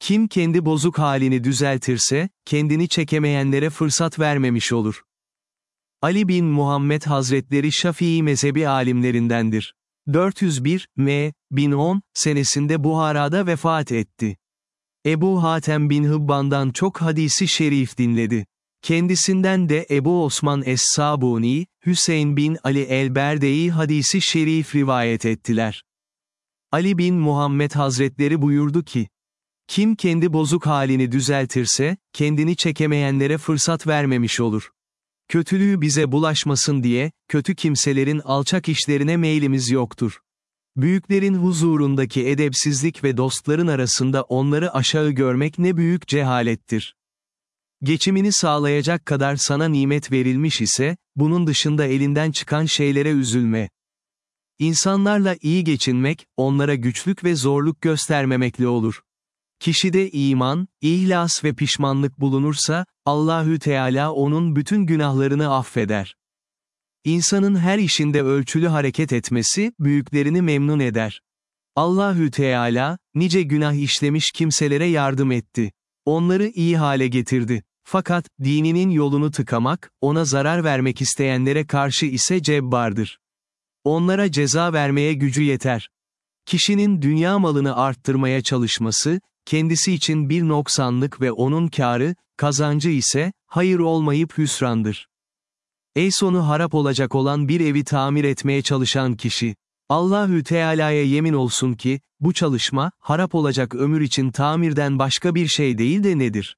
Kim kendi bozuk halini düzeltirse, kendini çekemeyenlere fırsat vermemiş olur. Ali bin Muhammed Hazretleri Şafii mezhebi alimlerindendir. 401 m. 1010 senesinde Buhara'da vefat etti. Ebu Hatem bin Hibban'dan çok hadisi şerif dinledi. Kendisinden de Ebu Osman Es-Sabuni, Hüseyin bin Ali el-Berde'i hadisi şerif rivayet ettiler. Ali bin Muhammed Hazretleri buyurdu ki, kim kendi bozuk halini düzeltirse, kendini çekemeyenlere fırsat vermemiş olur. Kötülüğü bize bulaşmasın diye, kötü kimselerin alçak işlerine meylimiz yoktur. Büyüklerin huzurundaki edepsizlik ve dostların arasında onları aşağı görmek ne büyük cehalettir. Geçimini sağlayacak kadar sana nimet verilmiş ise, bunun dışında elinden çıkan şeylere üzülme. İnsanlarla iyi geçinmek, onlara güçlük ve zorluk göstermemekle olur. Kişide iman, ihlas ve pişmanlık bulunursa, Allahü Teala onun bütün günahlarını affeder. İnsanın her işinde ölçülü hareket etmesi, büyüklerini memnun eder. Allahü Teala, nice günah işlemiş kimselere yardım etti. Onları iyi hale getirdi. Fakat, dininin yolunu tıkamak, ona zarar vermek isteyenlere karşı ise cebbardır. Onlara ceza vermeye gücü yeter. Kişinin dünya malını arttırmaya çalışması, kendisi için bir noksanlık ve onun kârı, kazancı ise, hayır olmayıp hüsrandır. Ey sonu harap olacak olan bir evi tamir etmeye çalışan kişi, Allahü Teala'ya yemin olsun ki, bu çalışma, harap olacak ömür için tamirden başka bir şey değil de nedir?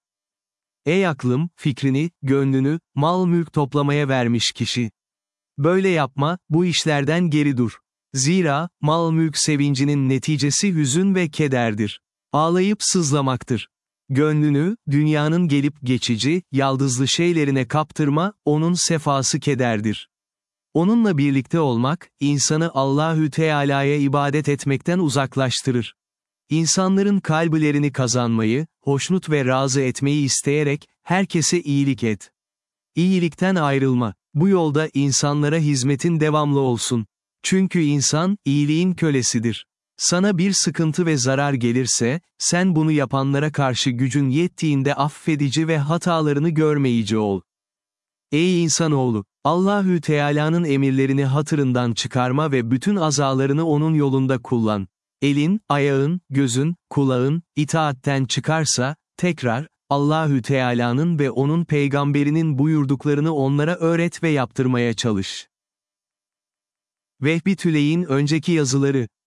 Ey aklım, fikrini, gönlünü, mal mülk toplamaya vermiş kişi. Böyle yapma, bu işlerden geri dur. Zira, mal mülk sevincinin neticesi hüzün ve kederdir. Ağlayıp sızlamaktır. Gönlünü, dünyanın gelip geçici, yaldızlı şeylerine kaptırma, onun sefası kederdir. Onunla birlikte olmak, insanı Allahü Teala'ya ibadet etmekten uzaklaştırır. İnsanların kalplerini kazanmayı, hoşnut ve razı etmeyi isteyerek, herkese iyilik et. İyilikten ayrılma. Bu yolda insanlara hizmetin devamlı olsun. Çünkü insan, iyiliğin kölesidir. Sana bir sıkıntı ve zarar gelirse, sen bunu yapanlara karşı gücün yettiğinde affedici ve hatalarını görmeyici ol. Ey insanoğlu! Allahü Teala'nın emirlerini hatırından çıkarma ve bütün azalarını onun yolunda kullan. Elin, ayağın, gözün, kulağın, itaatten çıkarsa, tekrar, Allahü Teala'nın ve onun peygamberinin buyurduklarını onlara öğret ve yaptırmaya çalış. Vehbi Tüley'in önceki yazıları